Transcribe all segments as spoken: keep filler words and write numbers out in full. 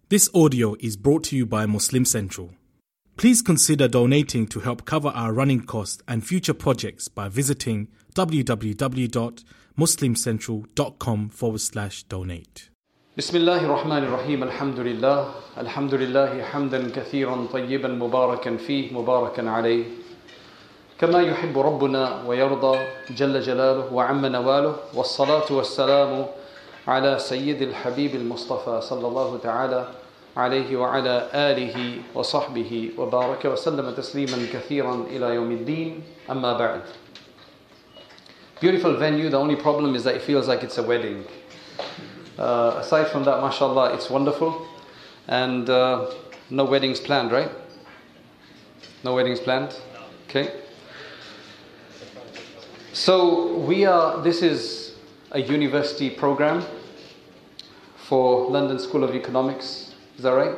This audio is brought to you by Muslim Central. Please consider donating to help cover our running costs and future projects by visiting www.muslimcentral.com forward slash donate. بسم الله الرحمن الرحيم الحمد لله الحمد لله حمدا كثيرا طيبا مباركا فيه مباركا عليه كما يحب ربنا ويرضى جل جلاله وعم نواله والصلاة والسلام على سيد الحبيب المصطفى صلى الله تعالى عليه وعلى آله وصحبه وبارك وسلم تسليما كثيرا إلى يوم الدين أما بعد. Beautiful venue, the only problem is that it feels like it's a wedding. Uh, aside from that, mashallah, it's wonderful. And uh, no weddings planned, right? No weddings planned? Okay. So we are, this is a university program for London School of Economics. Is that right?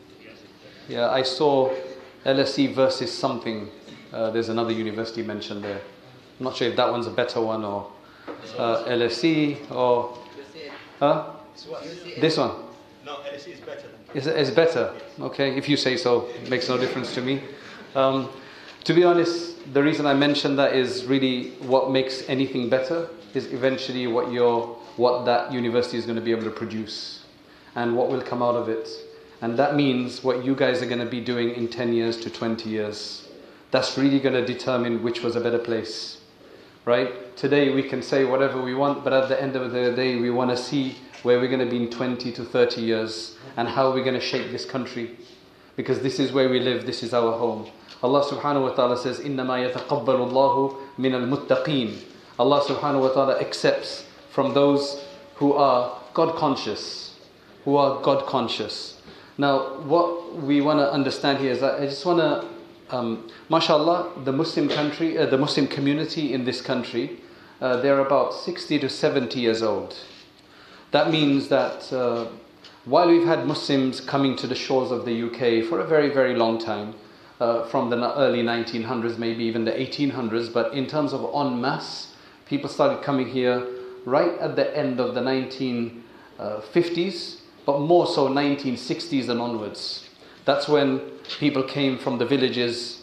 Yeah, I saw L S E versus something. Uh, there's another university mentioned there. I'm not sure if that one's a better one or uh, L S E or... Huh? This one? No, L S E is better. Is it's better? Okay, if you say so, it makes no difference to me. Um, to be honest, the reason I mentioned that is really what makes anything better is eventually what your what that university is going to be able to produce and what will come out of it. And that means what you guys are going to be doing in ten years to twenty years. That's really going to determine which was a better place. Right? Today we can say whatever we want, but at the end of the day we want to see where we're going to be in twenty to thirty years and how we're going to shape this country. Because this is where we live, this is our home. Allah subhanahu wa ta'ala says, إِنَّمَا يَتَقَبَّلُ اللَّهُ مِنَ الْمُتَّقِينَ. Allah subhanahu wa ta'ala accepts from those who are God conscious. Who are God conscious. Now what we want to understand here is that I just want to Um, mashallah, the Muslim country, uh, the Muslim community in this country, uh, they're about sixty to seventy years old. That means that uh, while we've had Muslims coming to the shores of the U K for a very, very long time, uh, from the early nineteen hundreds, maybe even the eighteen hundreds, but in terms of en masse, people started coming here right at the end of the nineteen fifties, but more so nineteen sixties and onwards. That's when people came from the villages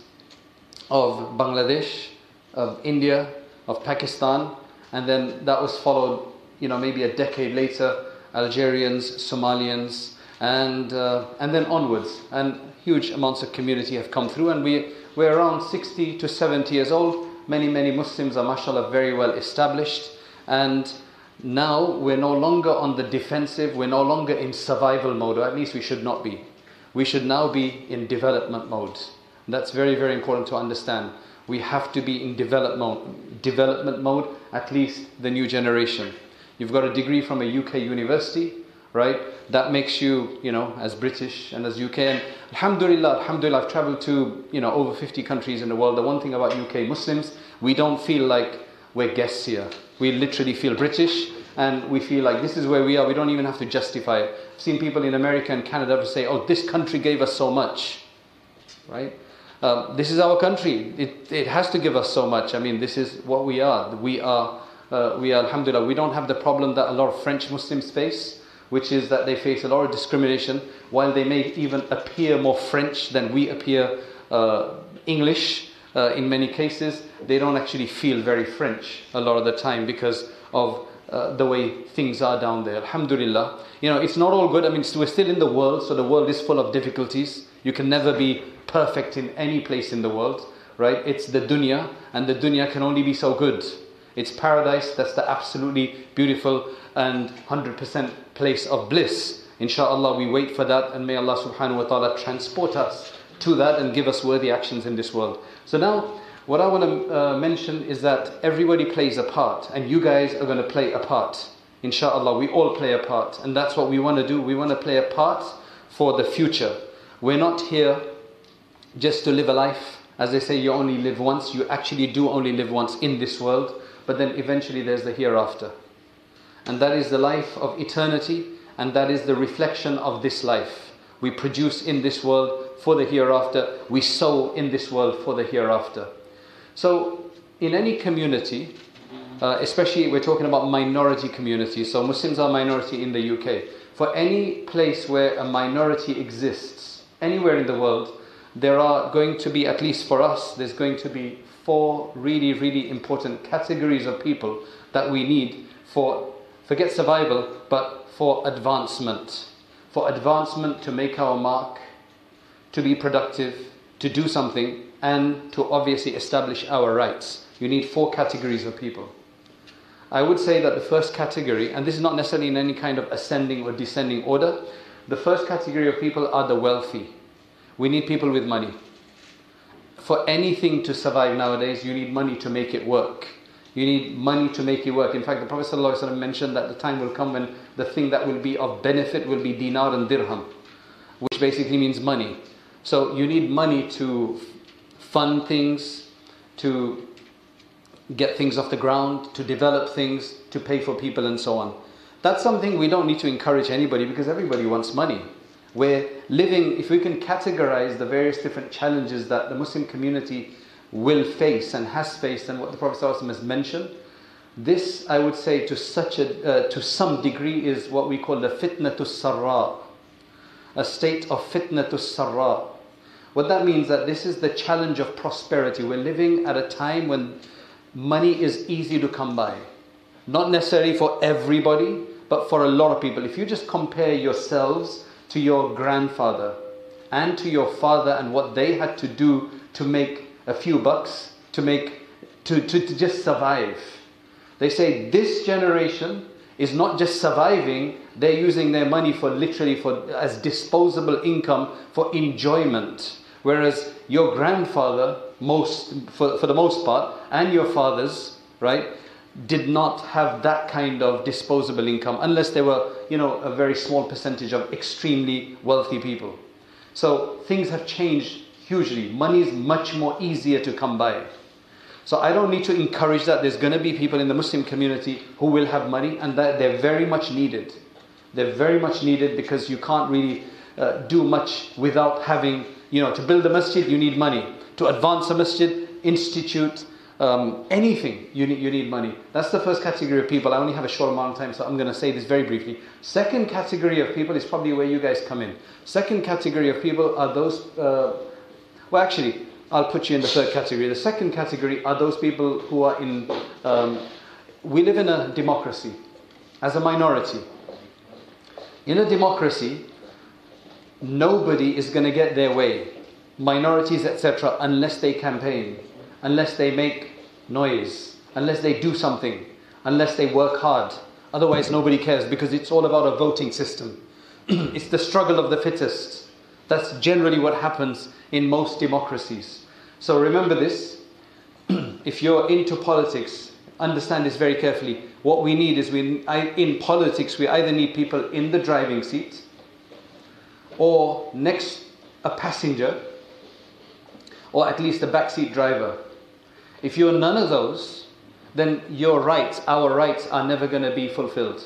of Bangladesh, of India, of Pakistan, and then that was followed, you know, maybe a decade later, Algerians, Somalians, and uh, and then onwards. And huge amounts of community have come through, and we, we're around sixty to seventy years old. Many, many Muslims are, mashallah, very well established, and now we're no longer on the defensive, we're no longer in survival mode, or at least we should not be. We should now be in development mode. That's very, very important to understand. We have to be in development mode, development mode, at least the new generation. You've got a degree from a U K university, right? That makes you, you know, as British and as U K. And alhamdulillah, alhamdulillah, I've traveled to, you know, over fifty countries in the world. The one thing about U K Muslims, we don't feel like we're guests here. We literally feel British. And we feel like this is where we are. We don't even have to justify it. I've seen people in America and Canada say, oh, this country gave us so much. Right? Uh, this is our country. It, it has to give us so much. I mean, this is what we are. We are, uh, we are, alhamdulillah, we don't have the problem that a lot of French Muslims face, which is that they face a lot of discrimination. While they may even appear more French than we appear uh, English uh, in many cases, they don't actually feel very French a lot of the time because of Uh, the way things are down there. Alhamdulillah. You know, it's not all good. I mean, we're still in the world, so the world is full of difficulties. You can never be perfect in any place in the world, right? It's the dunya, and the dunya can only be so good. It's paradise, that's the absolutely beautiful and one hundred percent place of bliss. Insha'Allah, we wait for that, and may Allah subhanahu wa ta'ala transport us to that and give us worthy actions in this world. So now, what I want to uh, mention is that everybody plays a part, and you guys are going to play a part. Insha'Allah, we all play a part, and that's what we want to do. We want to play a part for the future. We're not here just to live a life. As they say, you only live once. You actually do only live once in this world, but then eventually there's the hereafter. And that is the life of eternity, and that is the reflection of this life. We produce in this world for the hereafter. We sow in this world for the hereafter. So, in any community, uh, especially we're talking about minority communities, so Muslims are minority in the U K. For any place where a minority exists, anywhere in the world, there are going to be, at least for us, there's going to be four really, really important categories of people that we need for, forget survival, but for advancement. For advancement to make our mark, to be productive, to do something, and to obviously establish our rights. You need four categories of people. I would say that the first category, and this is not necessarily in any kind of ascending or descending order, the first category of people are the wealthy. We need people with money. For anything to survive nowadays, you need money to make it work. You need money to make it work. In fact, the Prophet ﷺ mentioned that the time will come when the thing that will be of benefit will be dinar and dirham, which basically means money. So you need money to fund things, to get things off the ground, to develop things, to pay for people and so on. That's something we don't need to encourage anybody, because everybody wants money. We're living, if we can categorize the various different challenges that the Muslim community will face and has faced, and what the Prophet ﷺ has mentioned, this, I would say, to such a, uh, to some degree, is what we call the fitnatus sarra, a state of fitnatus sarra. What that means, that this is the challenge of prosperity. We're living at a time when money is easy to come by. Not necessarily for everybody, but for a lot of people. If you just compare yourselves to your grandfather and to your father and what they had to do to make a few bucks, to make, to, to, to just survive. They say this generation is not just surviving, they're using their money for literally for as disposable income for enjoyment. Whereas your grandfather, most for, for the most part, and your fathers, right, did not have that kind of disposable income, unless they were, you know, a very small percentage of extremely wealthy people. So things have changed hugely. Money is much more easier to come by. So I don't need to encourage that. There's going to be people in the Muslim community who will have money, and that they're very much needed. They're very much needed, because you can't really uh, do much without having, you know, to build a masjid, you need money. To advance a masjid, institute, um, anything, you need, you need money. That's the first category of people. I only have a short amount of time, so I'm going to say this very briefly. Second category of people is probably where you guys come in. Second category of people are those, uh, well actually, I'll put you in the third category. The second category are those people who are in, um, we live in a democracy, as a minority. In a democracy, nobody is going to get their way, minorities, et cetera, unless they campaign, unless they make noise, unless they do something, unless they work hard. Otherwise, nobody cares, because it's all about a voting system. It's the struggle of the fittest. That's generally what happens in most democracies. So remember this. If you're into politics, understand this very carefully. What we need is, we in politics, we either need people in the driving seat, or next a passenger, or at least a backseat driver. If you're none of those, then your rights, our rights, are never going to be fulfilled.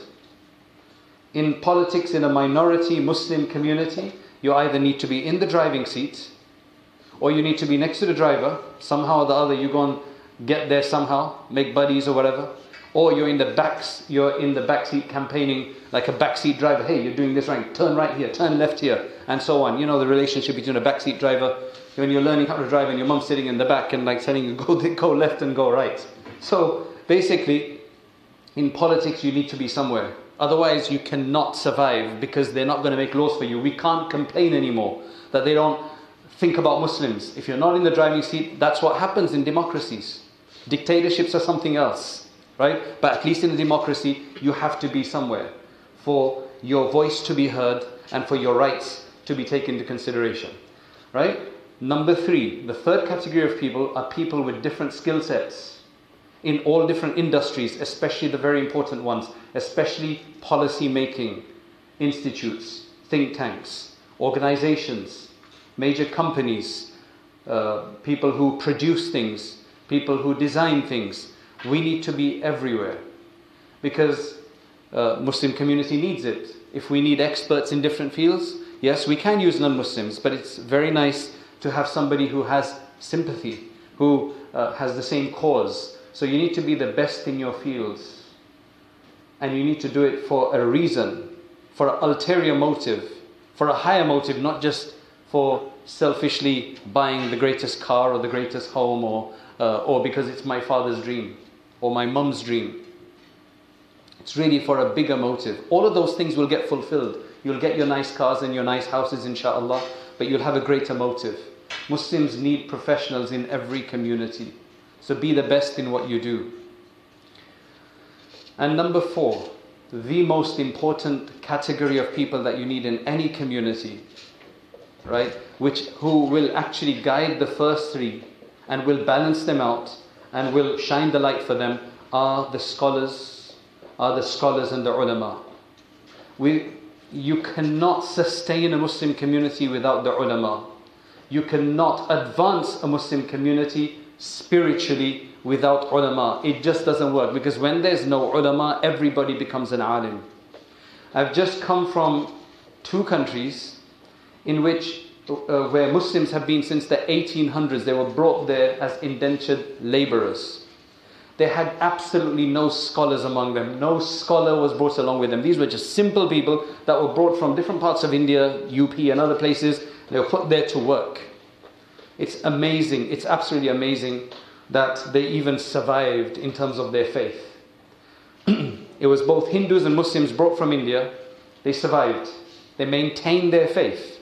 In politics, in a minority Muslim community, you either need to be in the driving seat, or you need to be next to the driver. Somehow or the other, you go and get there somehow, make buddies or whatever. Or you're in the backs, you're in the backseat campaigning like a backseat driver. Hey, you're doing this right. Turn right here, turn left here, and so on. You know the relationship between a backseat driver when you're learning how to drive and your mum's sitting in the back and like telling you go go left and go right. So basically, in politics, you need to be somewhere. Otherwise, you cannot survive, because they're not going to make laws for you. We can't complain anymore that they don't think about Muslims. If you're not in the driving seat, that's what happens in democracies. Dictatorships are something else, right? But at least in a democracy, you have to be somewhere for your voice to be heard and for your rights to be taken into consideration, right? Number three, the third category of people are people with different skill sets in all different industries, especially the very important ones, especially policy making institutes, think tanks, organizations, major companies, uh, people who produce things, people who design things. We need to be everywhere, because uh, Muslim community needs it. If we need experts in different fields, yes, we can use non-Muslims, but it's very nice to have somebody who has sympathy, who uh, has the same cause. So you need to be the best in your fields, and you need to do it for a reason. for an ulterior motive, for a higher motive, not just for selfishly buying the greatest car or the greatest home, or uh, or because it's my father's dream or my mum's dream. It's really for a bigger motive. All of those things will get fulfilled. You'll get your nice cars and your nice houses, inshallah, but you'll have a greater motive. Muslims need professionals in every community. So be the best in what you do. And number four, the most important category of people that you need in any community, right? Which who will actually guide the first three and will balance them out and will shine the light for them are the scholars, are the scholars and the ulama. We, you cannot sustain a Muslim community without the ulama. You cannot advance a Muslim community spiritually without ulama. It just doesn't work, because when there's no ulama, everybody becomes an alim. I've just come from two countries in which uh, where Muslims have been since the eighteen hundreds. They were brought there as indentured laborers. They had absolutely no scholars among them. No scholar was brought along with them. These were just simple people that were brought from different parts of India, U P and other places. They were put there to work. It's amazing, it's absolutely amazing that they even survived in terms of their faith. It was both Hindus and Muslims brought from India. They survived. They maintained their faith.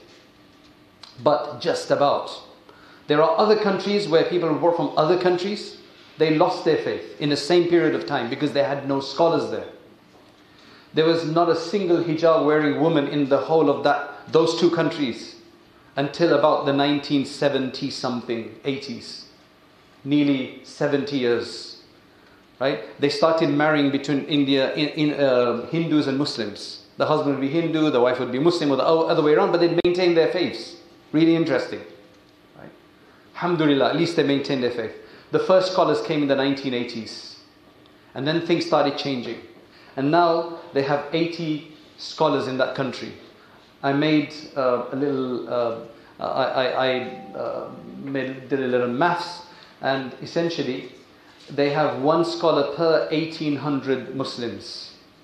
But just about. There are other countries where people were brought from other countries. They lost their faith in the same period of time because they had no scholars there. There was not a single hijab wearing woman in the whole of that those two countries until about the nineteen seventy something, eighties. Nearly seventy years. Right? They started marrying between India in, in uh, Hindus and Muslims. The husband would be Hindu, the wife would be Muslim, or the other way around, but they'd maintain their faiths. Really interesting. Right? Alhamdulillah, at least they maintained their faith. The first scholars came in the nineteen eighties. And then things started changing. And now they have eighty scholars in that country. I made uh, a little, uh, I, I, I uh, made, did a little maths, and essentially they have one scholar per eighteen hundred Muslims.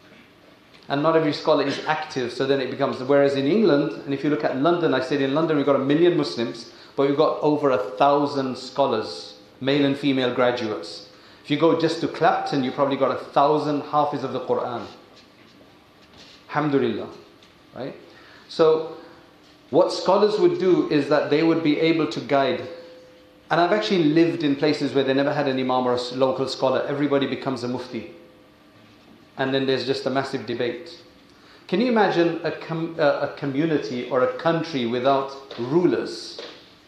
And not every scholar is active, so then it becomes, whereas in England, and if you look at London, I said in London we've got a million Muslims, but we've got over a thousand scholars, male and female graduates. If you go just to Clapton, you probably got a thousand Hafiz of the Quran. Alhamdulillah. Right? So, what scholars would do is that they would be able to guide. And I've actually lived in places where they never had an imam or a local scholar. Everybody becomes a mufti. And then there's just a massive debate. Can you imagine a, com- a community or a country without rulers?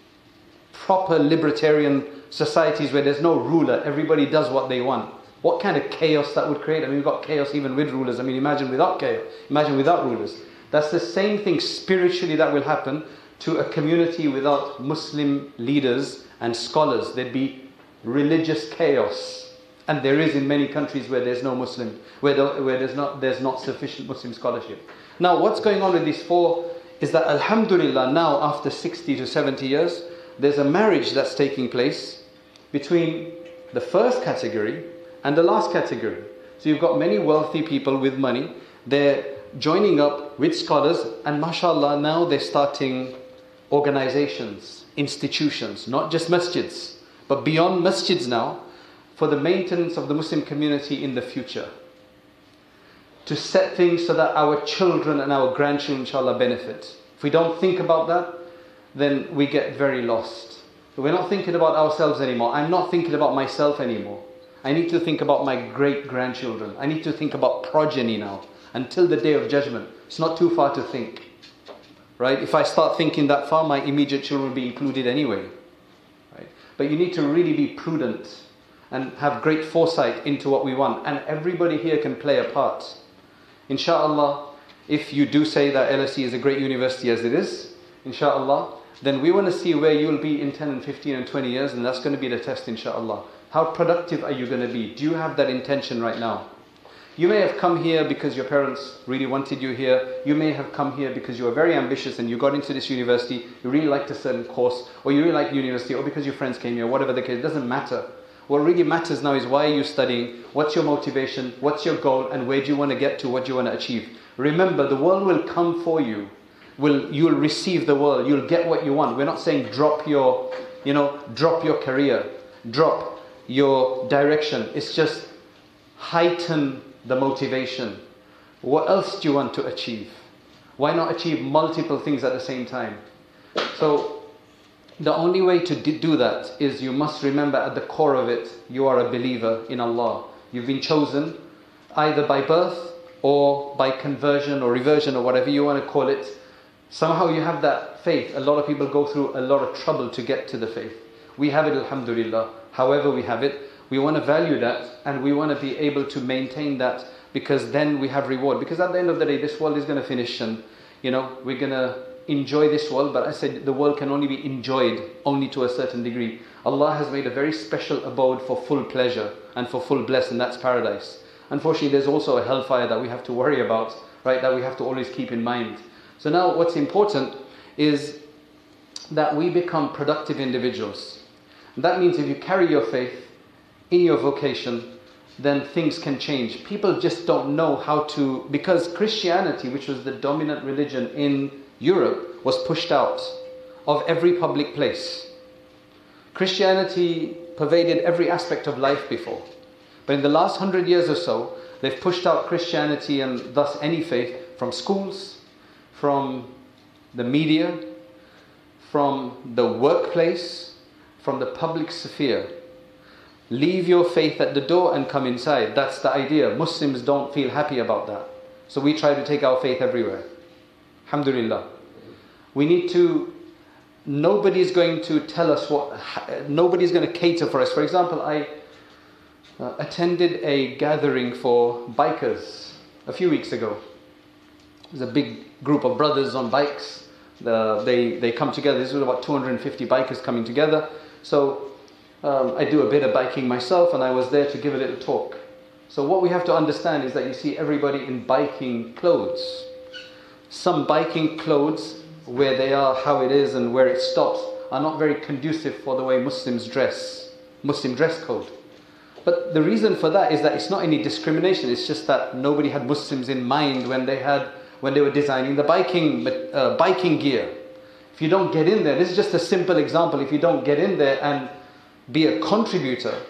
Proper libertarian societies where there's no ruler, everybody does what they want. What kind of chaos that would create? I mean, we've got chaos even with rulers. I mean, imagine without chaos. Imagine without rulers. That's the same thing spiritually that will happen to a community without Muslim leaders and scholars. There'd be religious chaos. And there is in many countries where there's no Muslim, where, the, where there's not there's not sufficient Muslim scholarship. Now, what's going on with these four is that, alhamdulillah, now after sixty to seventy years, there's a marriage that's taking place between the first category and the last category. So you've got many wealthy people with money. They're joining up with scholars, and mashallah, now they're starting organizations, institutions, not just masjids, but beyond masjids now, for the maintenance of the Muslim community in the future. To set things so that our children and our grandchildren, inshallah, benefit. If we don't think about that, then we get very lost. We're not thinking about ourselves anymore. I'm not thinking about myself anymore. I need to think about my great-grandchildren. I need to think about progeny now. Until the day of judgment. It's not too far to think. Right? If I start thinking that far, my immediate children will be included anyway. Right? But you need to really be prudent and have great foresight into what we want. And everybody here can play a part. Insha'Allah, if you do say that L S E is a great university as it is, insha'Allah, then we want to see where you'll be in ten and fifteen and twenty years, and that's going to be the test, insha'Allah. How productive are you going to be? Do you have that intention right now? You may have come here because your parents really wanted you here. You may have come here because you were very ambitious and you got into this university, you really liked a certain course, or you really liked university, or because your friends came here, whatever the case, it doesn't matter. What really matters now is why are you studying, what's your motivation, what's your goal, and where do you want to get to, what do you want to achieve. Remember, the world will come for you. Will you'll receive the world. You'll get what you want. We're not saying drop your, you know, drop your career, drop your direction. It's just heighten the motivation. What else do you want to achieve? Why not achieve multiple things at the same time? So the only way to do that is you must remember at the core of it, you are a believer in Allah. You've been chosen either by birth or by conversion or reversion or whatever you want to call it. Somehow you have that faith. A lot of people go through a lot of trouble to get to the faith. We have it, alhamdulillah. However we have it, we want to value that and we want to be able to maintain that, because then we have reward. Because at the end of the day, this world is going to finish and, you know, we're going to enjoy this world. But I said the world can only be enjoyed only to a certain degree. Allah has made a very special abode for full pleasure and for full bliss, and that's paradise. Unfortunately, there's also a hellfire that we have to worry about, right? That we have to always keep in mind. So now what's important is that we become productive individuals. And that means if you carry your faith in your vocation, then things can change. People just don't know how to, because Christianity, which was the dominant religion in Europe, was pushed out of every public place. Christianity pervaded every aspect of life before. But in the last hundred years or so, they've pushed out Christianity and thus any faith from schools, from the media, from the workplace, from the public sphere. Leave your faith at the door and come inside. That's the idea. Muslims don't feel happy about that. So we try to take our faith everywhere. Alhamdulillah. We need to, nobody's going to tell us what, nobody's going to cater for us. For example, I uh, attended a gathering for bikers a few weeks ago. There's a big group of brothers on bikes. The, they, they come together. This was about two hundred fifty bikers coming together. So um, I do a bit of biking myself, and I was there to give a little talk. So what we have to understand is that you see everybody in biking clothes. Some biking clothes, where they are, how it is, and where it stops, are not very conducive for the way Muslims dress, Muslim dress code. But the reason for that is that it's not any discrimination. It's just that nobody had Muslims in mind when they had when they were designing the biking uh, biking gear. If you don't get in there, this is just a simple example. If you don't get in there and be a contributor,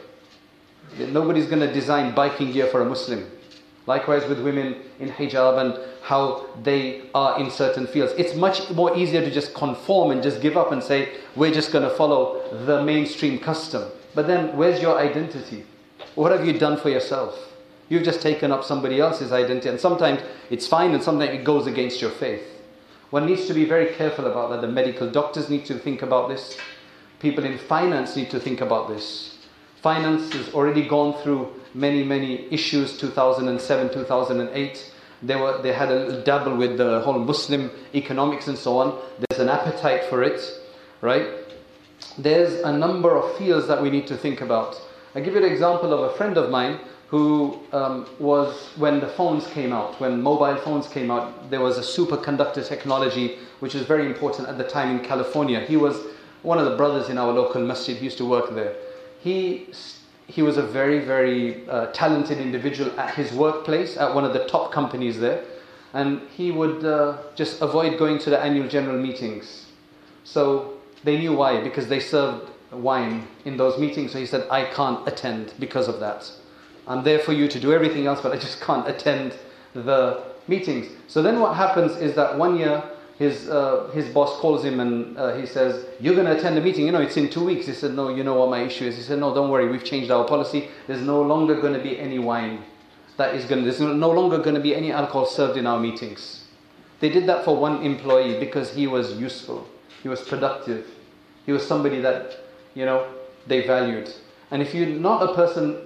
nobody's going to design biking gear for a Muslim. Likewise with women in hijab and how they are in certain fields. It's much more easier to just conform and just give up and say, we're just going to follow the mainstream custom. But then where's your identity? What have you done for yourself? You've just taken up somebody else's identity, and sometimes it's fine and sometimes it goes against your faith. One needs to be very careful about that. The medical doctors need to think about this. People in finance need to think about this. Finance has already gone through many, many issues, two thousand seven, two thousand eight. They were they had a dabble with the whole Muslim economics and so on. There's an appetite for it, right? There's a number of fields that we need to think about. I'll give you an example of a friend of mine who um, was, when the phones came out, when mobile phones came out, there was a superconductor technology which was very important at the time in California. He was one of the brothers in our local masjid. He used to work there. He he was a very, very uh, talented individual at his workplace, at one of the top companies there. And he would uh, just avoid going to the annual general meetings. So they knew why, because they served wine in those meetings. So he said, I can't attend because of that. I'm there for you to do everything else, but I just can't attend the meetings. So then what happens is that one year, his uh, his boss calls him and uh, he says, you're going to attend the meeting, you know, it's in two weeks. He said, no, you know what my issue is. He said, no, don't worry, we've changed our policy. There's no longer going to be any wine. That is going to, there's no longer going to be any alcohol served in our meetings. They did that for one employee because he was useful. He was productive. He was somebody that, you know, they valued. And if you're not a person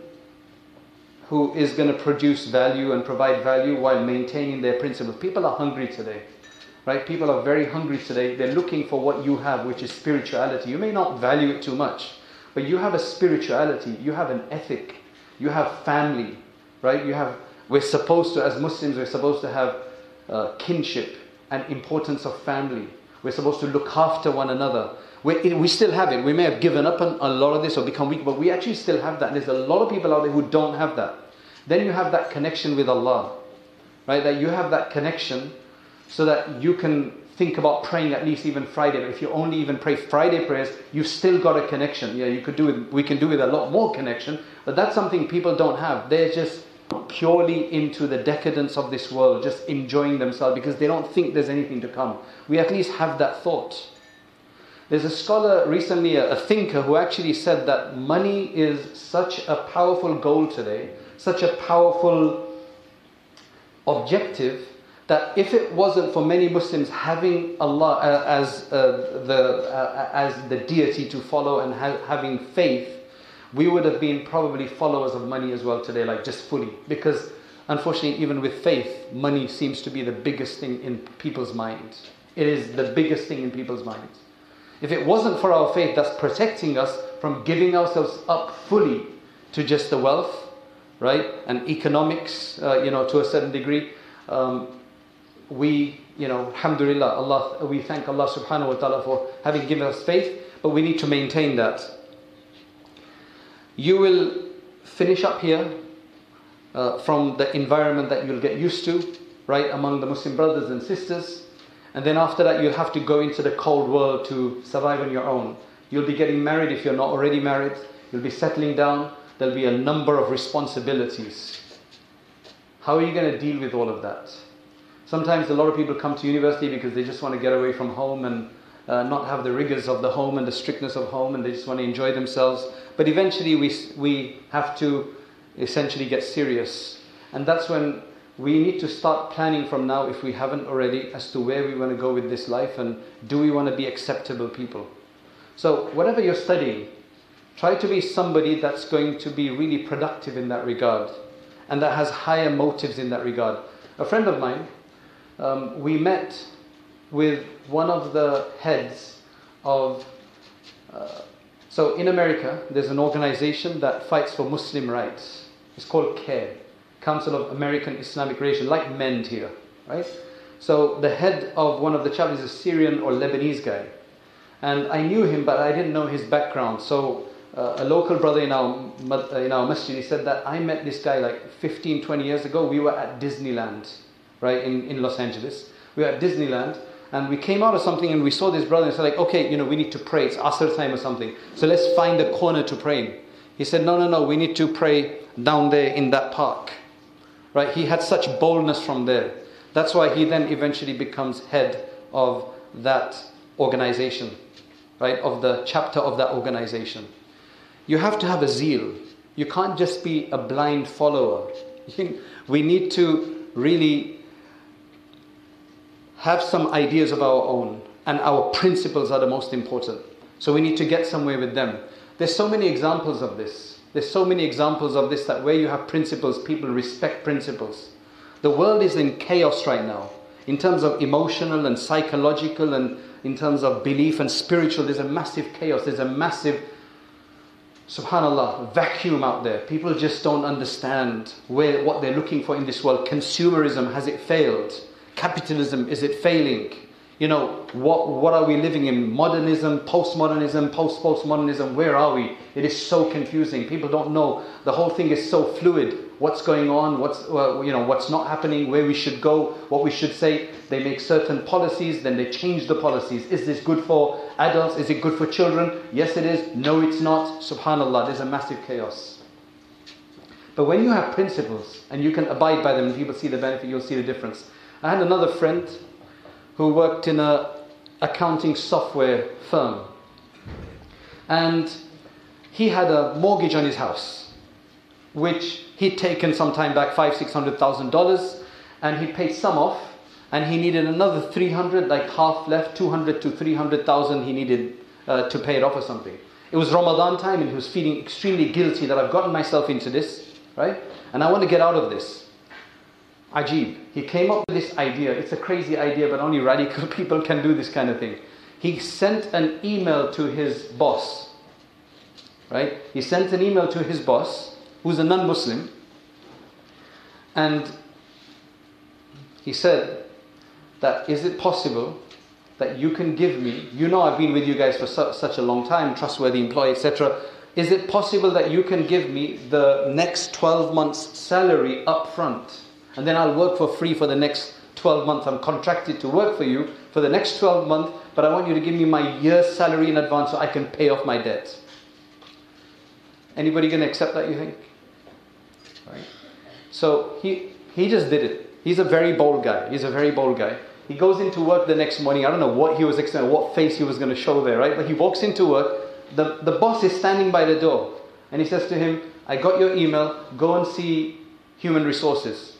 who is going to produce value and provide value while maintaining their principles. People are hungry today, right? People are very hungry today. They're looking for what you have, which is spirituality. You may not value it too much, but you have a spirituality. You have an ethic. You have family, right? You have. We're supposed to, as Muslims, we're supposed to have uh, kinship and importance of family. We're supposed to look after one another. We, we still have it. We may have given up on a lot of this or become weak, but we actually still have that. And there's a lot of people out there who don't have that. Then you have that connection with Allah. right? That you have that connection so that you can think about praying at least even Friday. But if you only even pray Friday prayers, you've still got a connection. Yeah, you could do it. We can do with a lot more connection, but that's something people don't have. They're just purely into the decadence of this world, just enjoying themselves because they don't think there's anything to come. We at least have that thought. There's a scholar recently, a, a thinker, who actually said that money is such a powerful goal today, such a powerful objective, that if it wasn't for many Muslims having Allah uh, as uh, the uh, as the deity to follow and ha- having faith, we would have been probably followers of money as well today, like just fully. Because unfortunately, even with faith, money seems to be the biggest thing in people's minds. It is the biggest thing in people's minds. If it wasn't for our faith that's protecting us from giving ourselves up fully to just the wealth, right, and economics, uh, you know, to a certain degree, um, we, you know, alhamdulillah, Allah, we thank Allah subhanahu wa ta'ala for having given us faith, but we need to maintain that. You will finish up here uh, from the environment that you'll get used to, right, among the Muslim brothers and sisters. And then after that, you'll have to go into the cold world to survive on your own. You'll be getting married if you're not already married. You'll be settling down. There'll be a number of responsibilities. How are you going to deal with all of that? Sometimes a lot of people come to university because they just want to get away from home and uh, not have the rigors of the home and the strictness of home, and they just want to enjoy themselves. But eventually we we have to essentially get serious. And that's when we need to start planning from now, if we haven't already, as to where we want to go with this life, and do we want to be acceptable people. So whatever you're studying, try to be somebody that's going to be really productive in that regard, and that has higher motives in that regard. A friend of mine, um, we met with one of the heads of uh, so in America there's an organization that fights for Muslim rights. It's called CARE, Council of American Islamic Relations, like MEND here, right? So the head of one of the chapters is a Syrian or Lebanese guy, and I knew him, but I didn't know his background. So uh, a local brother in our in our masjid, he said that I met this guy like fifteen, twenty years ago. We were at Disneyland, right, in, in Los Angeles. We were at Disneyland, and we came out of something and we saw this brother and said like, okay, you know, we need to pray. It's Asr time or something. So let's find a corner to pray in. He said, no, no, no, we need to pray down there in that park. Right? He had such boldness from there. That's why he then eventually becomes head of that organization, right? Of the chapter of that organization. You have to have a zeal. You can't just be a blind follower. We need to really have some ideas of our own, and our principles are the most important. So we need to get somewhere with them. There's so many examples of this. There's so many examples of this, that where you have principles, people respect principles. The world is in chaos right now. In terms of emotional and psychological, and in terms of belief and spiritual, there's a massive chaos. There's a massive, subhanallah, vacuum out there. People just don't understand where what they're looking for in this world. Consumerism, has it failed? Capitalism, is it failing? You know, what what are we living in? Modernism, postmodernism, post-postmodernism, where are we? It is so confusing. People don't know. The whole thing is so fluid. What's going on? What's uh, you know, what's not happening? Where we should go? What we should say? They make certain policies, then they change the policies. Is this good for adults? Is it good for children? Yes, it is. No, it's not. Subhanallah, there's a massive chaos. But when you have principles and you can abide by them, and people see the benefit, you'll see the difference. I had another friend who worked in a accounting software firm, and he had a mortgage on his house, which he'd taken some time back, five, six hundred thousand dollars, and he paid some off, and he needed another three hundred, like half left, two hundred to three hundred thousand he needed uh, to pay it off or something. It was Ramadan time, and he was feeling extremely guilty that I've gotten myself into this, right? And I want to get out of this. Ajib. He came up with this idea. It's a crazy idea, but only radical people can do this kind of thing. He sent an email to his boss, right? He sent an email to his boss, who's a non-Muslim, and he said that, is it possible that you can give me, you know I've been with you guys for su- such a long time, trustworthy employee, et cetera. Is it possible that you can give me the next twelve months salary up front? And then I'll work for free for the next twelve months. I'm contracted to work for you for the next twelve months, but I want you to give me my year's salary in advance so I can pay off my debt. Anybody going to accept that, you think? Right? So he he just did it. He's a very bold guy. He's a very bold guy. He goes into work the next morning. I don't know what he was expecting, what face he was going to show there, right? But he walks into work. The, the boss is standing by the door. And he says to him, I got your email. Go and see human resources.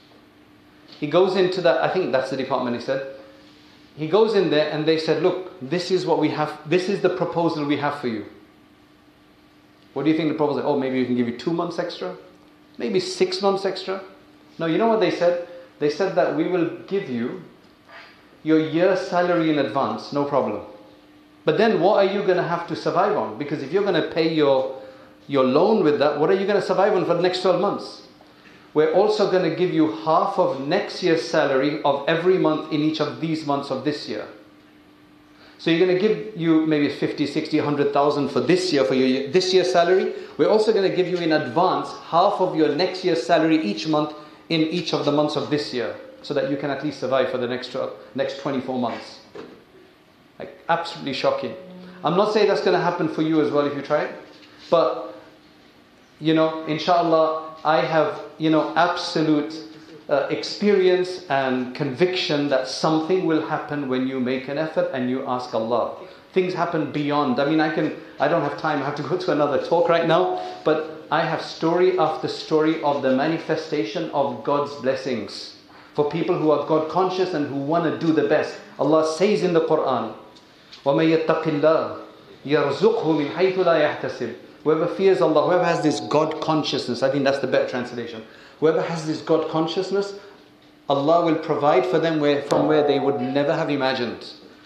He goes into that, I think that's the department, he said. He goes in there and they said, look, this is what we have. This is the proposal we have for you. What do you think the proposal is? Oh, maybe we can give you two months extra. Maybe six months extra. No, you know what they said? They said that we will give you your year's salary in advance, no problem. But then what are you going to have to survive on? Because if you're going to pay your, your loan with that, what are you going to survive on for the next twelve months? We're also going to give you half of next year's salary of every month in each of these months of this year. So you're going to give you maybe fifty, sixty, one hundred thousand for this year, for your this year's salary. We're also going to give you in advance half of your next year's salary each month in each of the months of this year, so that you can at least survive for the next twelve, next twenty-four months. Like, absolutely shocking. I'm not saying that's going to happen for you as well if you try it, but you know, inshallah, I have you know absolute uh, experience and conviction that something will happen when you make an effort and you ask Allah. Things happen beyond. I mean, I can. I don't have time. I have to go to another talk right now, but I have story after story of the manifestation of God's blessings for people who are God conscious and who want to do the best. Allah says in the Quran, وَمَن يَتَّقِ اللَّهِ يَرْزُقْهُ مِنْ حَيْثُ لَا يَحْتَسِبُ. Whoever fears Allah, whoever has this God consciousness, I think that's the better translation. Whoever has this God consciousness, Allah will provide for them where, from where they would never have imagined.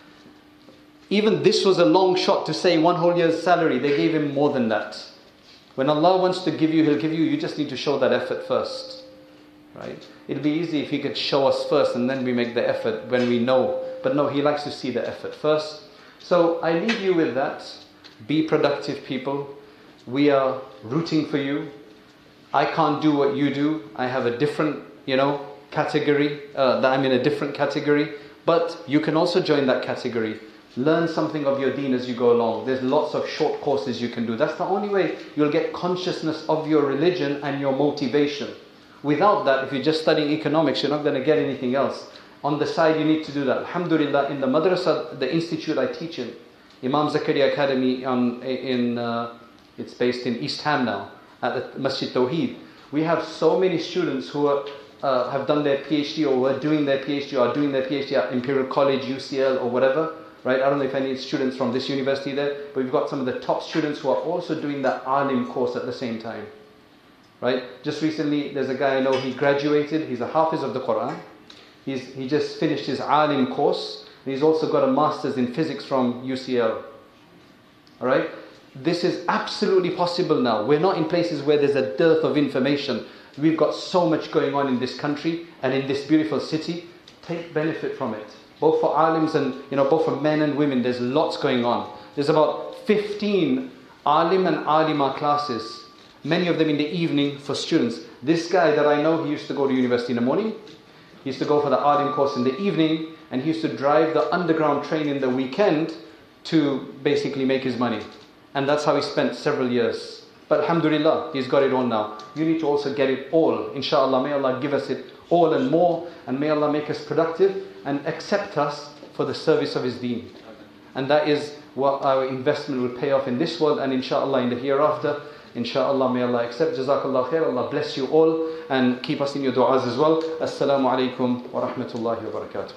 Even this was a long shot to say one whole year's salary. They gave him more than that. When Allah wants to give you, He'll give you. You just need to show that effort first. Right? It'll be easy if He could show us first and then we make the effort when we know. But no, He likes to see the effort first. So I leave you with that. Be productive, people. We are rooting for you. I can't do what you do. I have a different, you know, category. Uh, that I'm in a different category. But you can also join that category. Learn something of your deen as you go along. There's lots of short courses you can do. That's the only way you'll get consciousness of your religion and your motivation. Without that, if you're just studying economics, you're not going to get anything else. On the side, you need to do that. Alhamdulillah, in the madrasa, the institute I teach in, Imam Zakaria Academy, on, in uh, it's based in East Ham now, at the Masjid Tawheed. We have so many students who are, uh, have done their PhD or who are doing their PhD or are doing their PhD at Imperial College, U C L or whatever. Right? I don't know if any students from this university there, but we've got some of the top students who are also doing the Alim course at the same time. Right? Just recently, there's a guy I know, he graduated, he's a Hafiz of the Quran. He's, he just finished his Alim course. And he's also got a master's in physics from U C L. Alright? This is absolutely possible now. We're not in places where there's a dearth of information. We've got so much going on in this country and in this beautiful city. Take benefit from it. Both for alims and, you know, both for men and women, there's lots going on. There's about fifteen alim and alima classes, many of them in the evening for students. This guy that I know, he used to go to university in the morning. He used to go for the alim course in the evening, and he used to drive the underground train in the weekend to basically make his money. And that's how he spent several years. But alhamdulillah, he's got it all now. You need to also get it all. Inshallah, may Allah give us it all and more, and may Allah make us productive and accept us for the service of His deen. And that is what our investment will pay off in this world and inshallah in the hereafter. Inshallah, may Allah accept. Jazakallah khair. Allah bless you all and keep us in your du'as as well. Assalamu alaikum wa rahmatullahi wa barakatuh.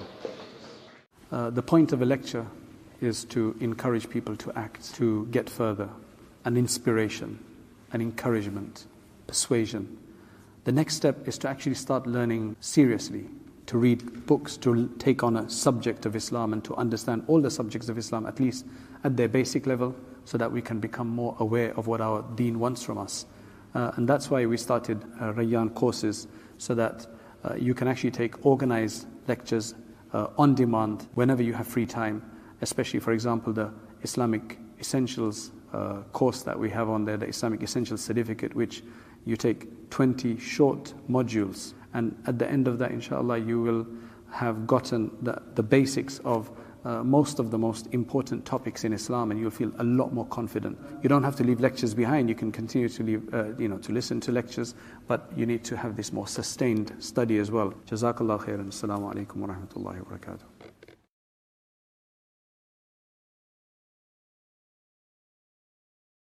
Uh, the point of a lecture is to encourage people to act, to get further, an inspiration, an encouragement, persuasion. The next step is to actually start learning seriously, to read books, to take on a subject of Islam and to understand all the subjects of Islam, at least at their basic level, so that we can become more aware of what our deen wants from us. Uh, and that's why we started uh, Rayyan courses, so that uh, you can actually take organized lectures uh, on demand whenever you have free time, especially, for example, the Islamic Essentials uh, course that we have on there, the Islamic Essentials Certificate, which you take twenty short modules And at the end of that, inshallah, you will have gotten the, the basics of uh, most of the most important topics in Islam, and you'll feel a lot more confident. You don't have to leave lectures behind. You can continue to leave, uh, you know, to listen to lectures, but you need to have this more sustained study as well. Jazakallah khairan. Assalamu alaikum wa rahmatullahi wa barakatuh.